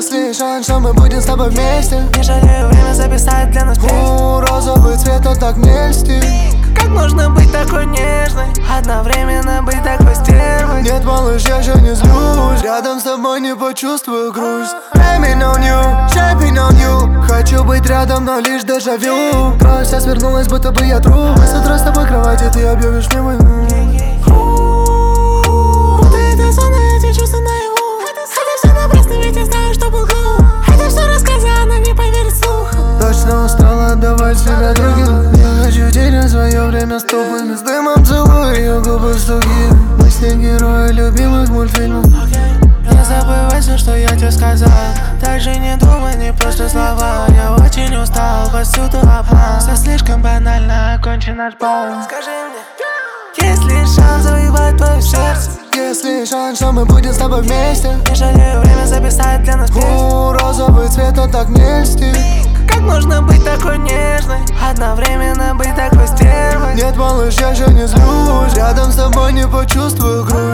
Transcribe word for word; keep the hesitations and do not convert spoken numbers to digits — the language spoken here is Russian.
Если шанс, что мы будем с тобой вместе, не жалею время записать для нас песню. О, розовый цвет, он так мне льстит. Как можно быть такой нежной, одновременно быть такой стервой? Нет, малыш, я же не злюсь, рядом с тобой не почувствую грусть. Blaming on you, shaping on you. Хочу быть рядом, но лишь дежавю. Просто свернулась, будто бы я труп. Мы с утра с тобой в кровати, ты объявишь мне войну. Будто это сон, и эти чувства наяву. Это все напрасно, ведь я знаю, что был глуп. Это все рассказы, она не поверит вслух. Точно устала отдавать себя другим. Я хочу терять свое время с тупыми. С дымом целую ее губы сухие. Мы с ней герои любимых мультфильмов. Не забывай все, что я тебе сказал. Даже не думай, не просто слова. Я очень устал, повсюду обман. Все слишком банально, окончен наш бал. Скажи мне, есть ли шанс завоевать твое сердце? Если шанс, что мы будем с тобой вместе, не жалею время записать для нас песню. О, розовый цвет, он так мне льстит. Как можно быть такой нежной, одновременно быть такой стервой? Нет, малыш, я же не злюсь, рядом с тобой не почувствую грусть.